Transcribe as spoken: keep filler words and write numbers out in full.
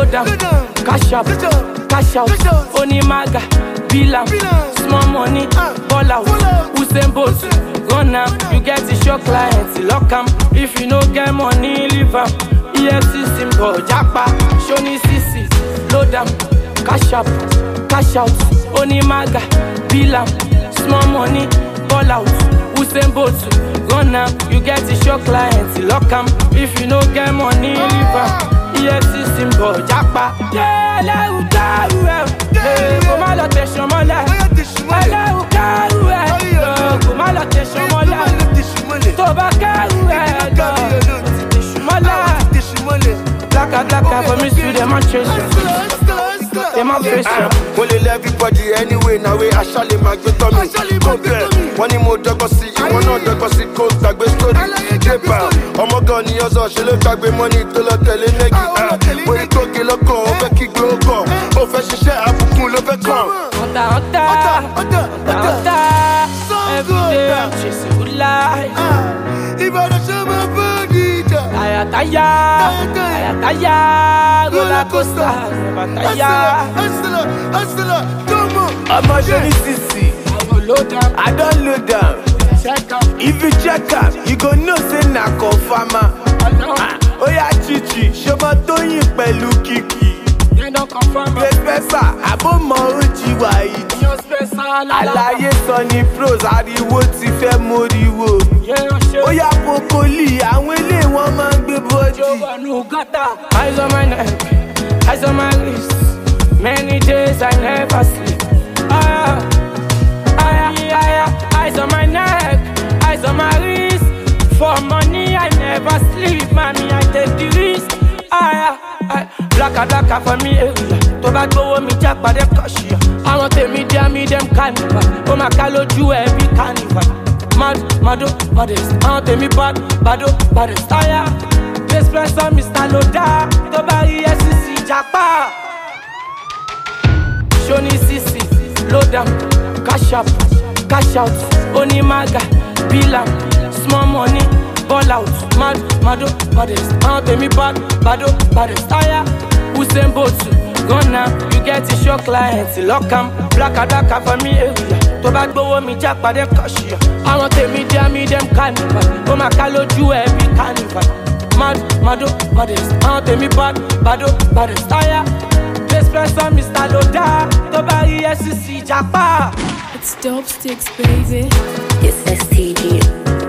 down, cash up, cash out, Oni Maga, Bilam, small money, ball out, Usain Bolt, run am, you get the show clients, lock am, if you no get money, leave am, E F C symbol, Japa, Shoni C C, load am, cash up, cash out, Oni Maga, Bilam, small money, ball out, Usain Bolt, run am, you get the show clients, lock am, if you no get money, leave am. E F C symbol, Japa. Yeah, let you go, yeah. Come on, let us show more life. Let you go, yeah. Come on, let us show more life. Tobacco, yeah. More life. Blacka, blacka, for me, to demonstration. Demonstration. Only everybody anyway. Now we actually make it to me. Go there. One more dog see you. One other dog see coke. Tag with story. Jepa. Oh my God, ni ozo. She look tag with money to la tele negi. Boy, go get loco. Over kick loco. Over she share up. Cool over come. Ota, ota, ota, ota. Every day I'm chasing good life. Even the summer body. Taya, taya, taya, taya. Roller coaster. Taya. Hustler, hustler, come on. I'm a Johnny C C. I don't load down. If you check out, you go know say na confirma. Oh yeah, chichi, show Tony pẹ̀lú kiki. Respesa, abo mo oji wa iji. Àlàyé sọ ni pros, ariwo ti fẹ́ moriwo. Oh yeah, pokoli, àwọn ilé wọn máa ń gbé body. Eyes on my neck, eyes on my wrist. Many days I never sleep. Ah, ah, ah, eyes on my neck, eyes on my wrist. For money I never sleep, mommy I take the risk. Ah, ah, blacka blacka for me area. To bad go me jack by them cash. I want to meet them, meet them carnival. Oh my calo you every carnival. Mad, mado, modest. I want to me bad, bado, baddest. Ah yeah, this place on Mister Loda. To buy E F C Japa. Shoni C C, load am, cash up, cash out, Oni Maga, Bilam, small money, ball out, mad, mado, modest. I want to me bad, bado, baddest. Taya, Usain Bolt, run am, you get the show clients, lock am, blacka blacka for me area. To bad go me jack by them cash. I want to meet them, meet them carnival. Oh my calo you every carnival. Mad, mado, modest. I want to me bad, bado, baddest. Taya. Express on Mister Loda, to buy E F C Japa. It's dope sticks, baby. It's S T G.